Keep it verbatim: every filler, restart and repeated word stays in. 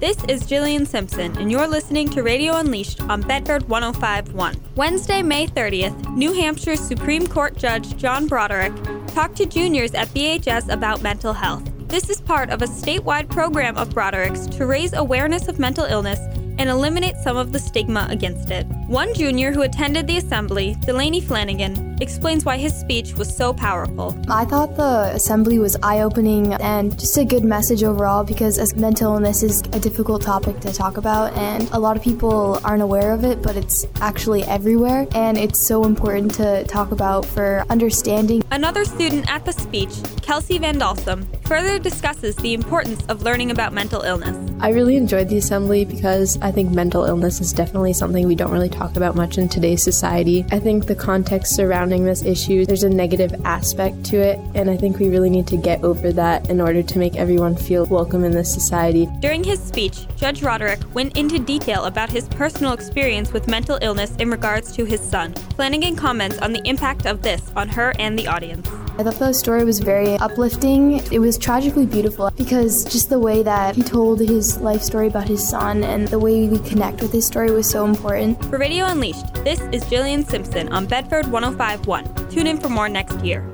This is Jillian Simpson, and you're listening to Radio Unleashed on Bedford one oh five point one. Wednesday, May thirtieth, New Hampshire's Supreme Court Judge John Broderick talked to juniors at B H S about mental health. This is part of a statewide program of Broderick's to raise awareness of mental illness and eliminate some of the stigma against it. One junior who attended the assembly, Delaney Flanagan, explains why his speech was so powerful. I thought the assembly was eye-opening and just a good message overall, because as mental illness is a difficult topic to talk about and a lot of people aren't aware of it, but it's actually everywhere and it's so important to talk about for understanding. Another student at the speech, Kelsey Van Dalsum, further discusses the importance of learning about mental illness. I really enjoyed the assembly because I think mental illness is definitely something we don't really talk about much in today's society. I think the context surrounding this issue, there's a negative aspect to it, and I think we really need to get over that in order to make everyone feel welcome in this society. During his speech, Judge Roderick went into detail about his personal experience with mental illness in regards to his son. Flanagan comments on the impact of this on her and the audience. I thought the story was very uplifting. It was tragically beautiful because just the way that he told his life story about his son and the way we connect with his story was so important. For Radio Unleashed, this is Jillian Simpson on Bedford one oh five point one. Tune in for more next year.